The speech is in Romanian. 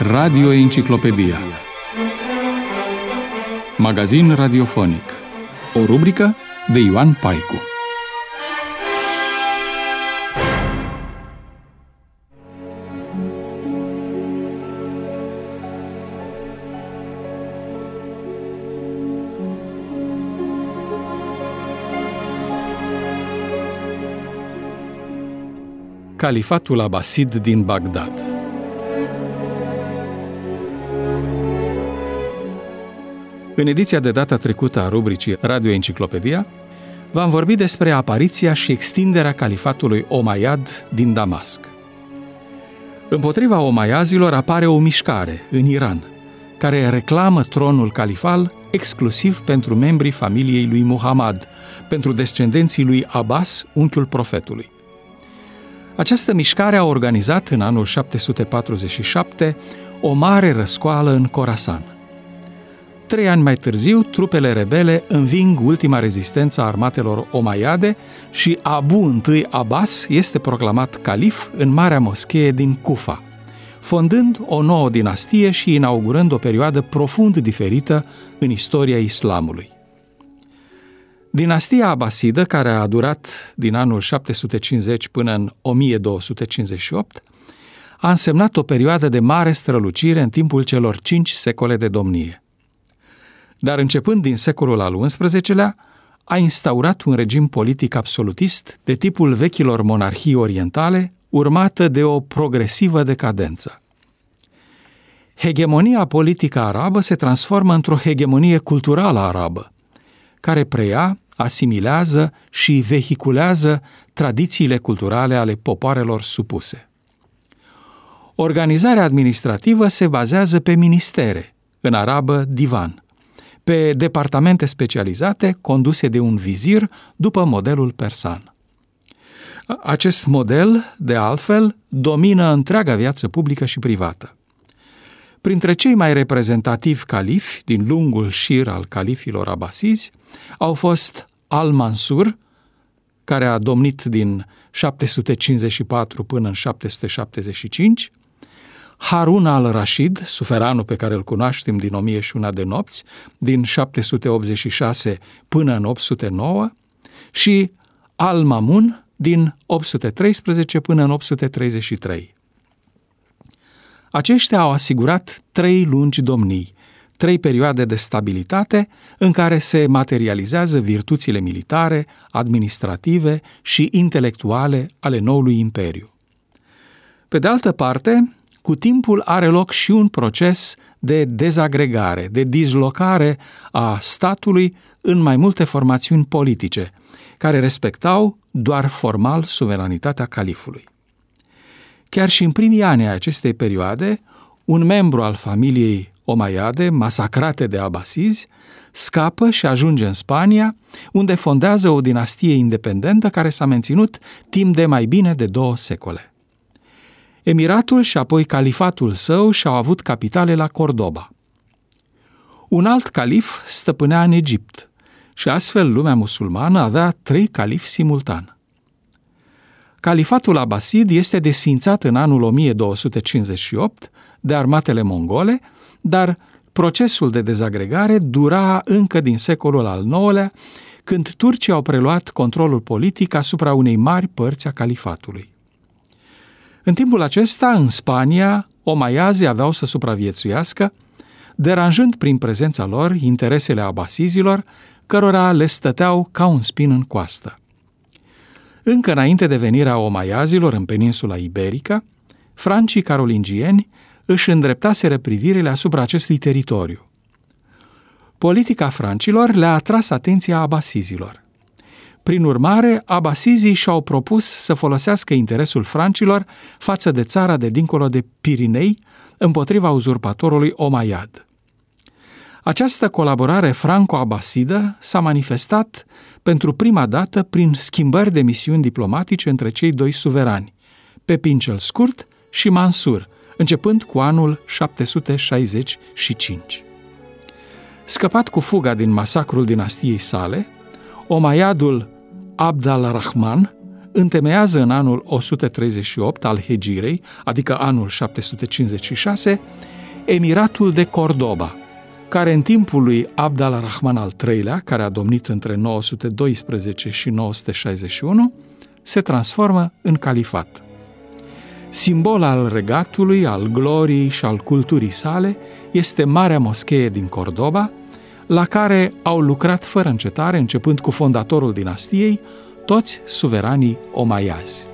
Radio Enciclopedia. Magazin radiofonic. O rubrică de Ioan Paicu. Califatul Abbasid din Bagdad. În ediția de data trecută a rubricii Radio Enciclopedia, v-am vorbit despre apariția și extinderea califatului Omayyad din Damasc. Împotriva omayazilor apare o mișcare în Iran, care reclamă tronul califal exclusiv pentru membrii familiei lui Muhammad, pentru descendenții lui Abbas, unchiul profetului. Această mișcare a organizat în anul 747 o mare răscoală în Khorasan. 3 ani mai târziu, trupele rebele înving ultima rezistență a armatelor omayade și Abu I Abbas este proclamat calif în Marea Moschee din Kufa, fondând o nouă dinastie și inaugurând o perioadă profund diferită în istoria islamului. Dinastia abbasidă, care a durat din anul 750 până în 1258, a însemnat o perioadă de mare strălucire în timpul celor 5 secole de domnie. Dar începând din secolul al XI-lea, a instaurat un regim politic absolutist de tipul vechilor monarhii orientale, urmată de o progresivă decadență. Hegemonia politică arabă se transformă într-o hegemonie culturală arabă, care preia, asimilează și vehiculează tradițiile culturale ale popoarelor supuse. Organizarea administrativă se bazează pe ministere, în arabă divan, pe departamente specializate conduse de un vizir după modelul persan. Acest model, de altfel, domină întreaga viață publică și privată. Printre cei mai reprezentativi califi din lungul șir al califilor abasizi au fost Al-Mansur, care a domnit din 754 până în 775, Harun al-Rashid, suferanul pe care îl cunoaștem din 1001 de nopți, din 786 până în 809, și Al-Mamun, din 813 până în 833. Aceștia au asigurat 3 lungi domnii, 3 perioade de stabilitate în care se materializează virtuțile militare, administrative și intelectuale ale noului imperiu. Pe de altă parte, cu timpul are loc și un proces de dezagregare, de dislocare a statului în mai multe formațiuni politice, care respectau doar formal suveranitatea califului. Chiar și în primii ani ai acestei perioade, un membru al familiei omayade, masacrate de abasizi, scapă și ajunge în Spania, unde fondează o dinastie independentă care s-a menținut timp de mai bine de 2 secole. Emiratul și apoi califatul său și-au avut capitale la Cordoba. Un alt calif stăpânea în Egipt și astfel lumea musulmană avea 3 califi simultan. Califatul Abbasid este desființat în anul 1258 de armatele mongole, dar procesul de dezagregare dura încă din secolul al IX-lea, când turcii au preluat controlul politic asupra unei mari părți a califatului. În timpul acesta, în Spania, omayazii aveau să supraviețuiască, deranjând prin prezența lor interesele abasizilor, cărora le stăteau ca un spin în coastă. Încă înainte de venirea omayazilor în peninsula iberică, francii carolingieni își îndreptaseră privirile asupra acestui teritoriu. Politica francilor le-a atras atenția abasizilor. Prin urmare, abasizii și-au propus să folosească interesul francilor față de țara de dincolo de Pirinei împotriva uzurpatorului Omayyad. Această colaborare franco-abasidă s-a manifestat pentru prima dată prin schimbări de misiuni diplomatice între cei 2 suverani, Pepin cel Scurt și Mansur, începând cu anul 765. Scăpat cu fuga din masacrul dinastiei sale, Omayyadul Abd al-Rahman, întemeiază în anul 138 al Hegirei, adică anul 756, Emiratul de Cordoba, care în timpul lui Abd al-Rahman al III-lea, care a domnit între 912 și 961, se transformă în califat. Simbol al regatului, al gloriei și al culturii sale este Marea Moschee din Cordoba, la care au lucrat fără încetare, începând cu fondatorul dinastiei, toți suveranii omaiazi.